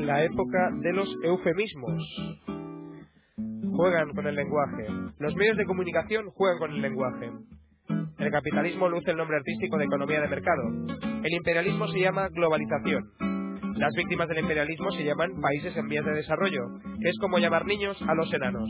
la época de los eufemismos. Juegan con el lenguaje. Los medios de comunicación juegan con el lenguaje. El capitalismo luce el nombre artístico de economía de mercado. El imperialismo se llama globalización. Las víctimas del imperialismo se llaman países en vías de desarrollo, que es como llamar niños a los enanos.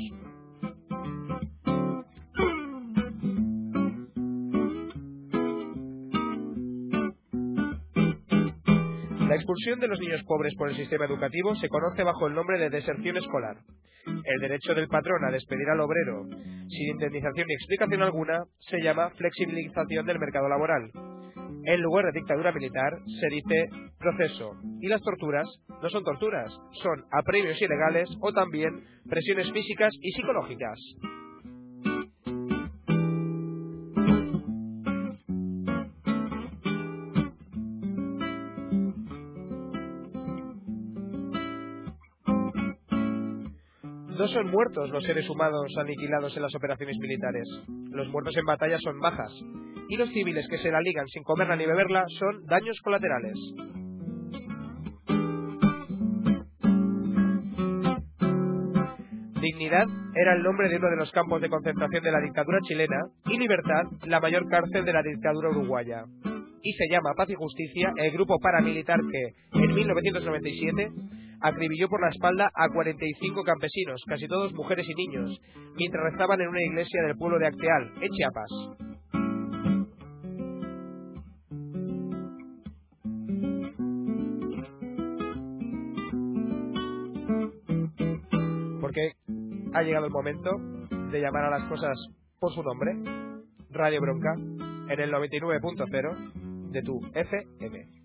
La expulsión de los niños pobres por el sistema educativo se conoce bajo el nombre de deserción escolar. El derecho del patrón a despedir al obrero sin indemnización ni explicación alguna se llama flexibilización del mercado laboral. En lugar de dictadura militar se dice proceso. Y las torturas no son torturas, son apremios ilegales o también presiones físicas y psicológicas. No son muertos los seres humanos aniquilados en las operaciones militares. Los muertos en batalla son bajas, y los civiles que se la ligan sin comerla ni beberla son daños colaterales. Dignidad era el nombre de uno de los campos de concentración de la dictadura chilena y Libertad la mayor cárcel de la dictadura uruguaya. Y se llama Paz y Justicia el grupo paramilitar que, en 1997, acribilló por la espalda a 45 campesinos, casi todos mujeres y niños, mientras rezaban en una iglesia del pueblo de Acteal, en Chiapas. Porque ha llegado el momento de llamar a las cosas por su nombre. Radio Bronca, en el 99.0 de tu FM.